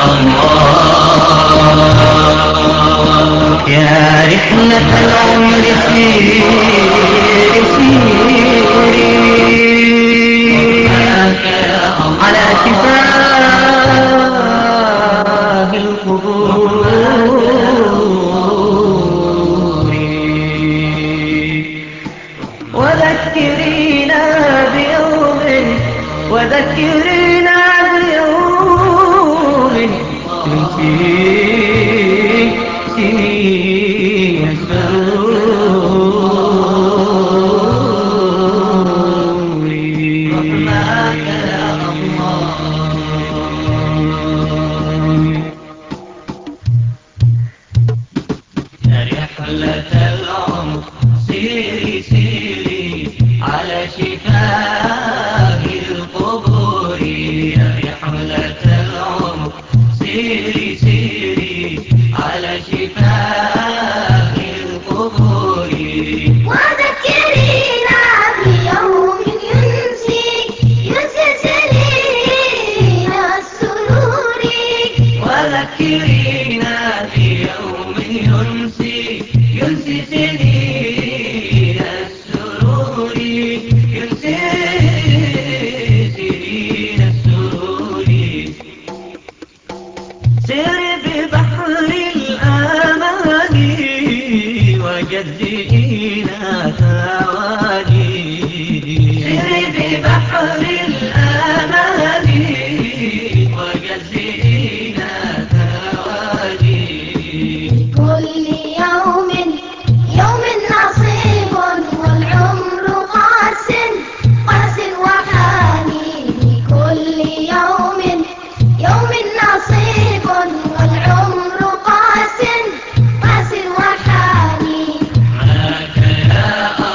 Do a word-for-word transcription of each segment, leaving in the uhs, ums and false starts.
يا رحلة العمر سيري سيري على شفاه القبور وذكرينا بيوم وذكرينا بيوم تنسي سنين السرور رحمك يا الله يا رحلة العمر سيري سيري على شفاه القبور يا رحلة العمر سيري سيري على شفاه القبور وذكرينا بيوم ينسي ينسي سنين السرور وذكرينا بيوم ينسي ينسي سنين السرور ينسي سنين السرور سر ببحر الآمال وجدئنا ثواني سر ببحر الآمال وجدئنا ثواني كل يوم يوم نصيب والعمر قاس قاس وحاني كل يوم يوم نصيب والعمر قاس قاس وحاني رحمك يا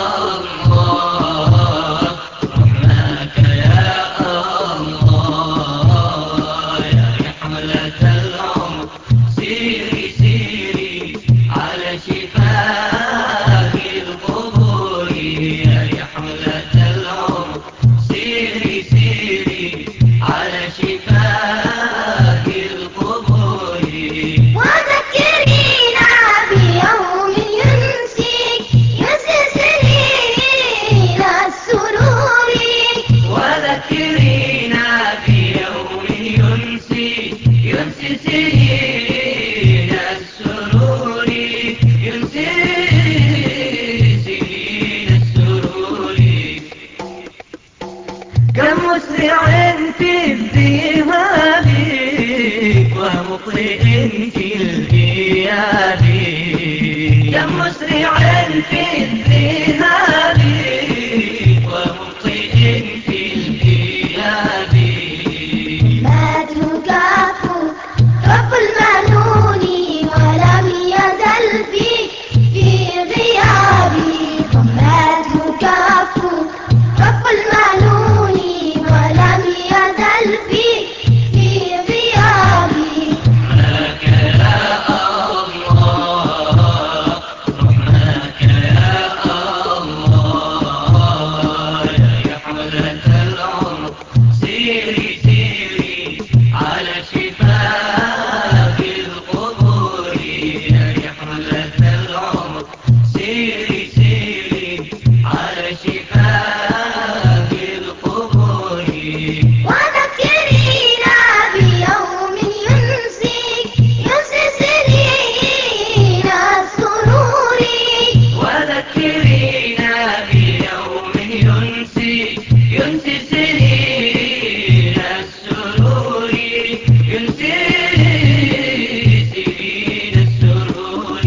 الله رحمك يا الله يا رحلة العمر سيري سيري على شفاه القبور يا رحلة العمر سيري سيري على شفاه القبور وذكرينا بيوم ينسي ينسي سنين السرور وذكرينا بيوم ينسي ينسي سنين السرور ينسي سنين السرور كم مسرع في الذهاب ومطيع في الإياب كم مسرع في الذهاب ومطيع في الإياب ما تكافئ رب المنون ولم يزل في في غيابي ما تكافئ رب المنون ولم يزل في في غيابي رحمك يا الله رحمك يا الله يا رحلة العمر سيري سيري على شفاه القبور يا رحلة العمر سيري سيري على شفاه القبور وذكرينا بيوم ينسي ينسي سنين السرور وذكرينا بيوم ينسي ينسي سنين السرور ينسي سنين السرور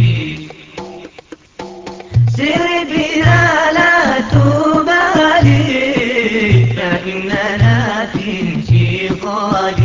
سر بنا لا تبالي فإننا في انشغال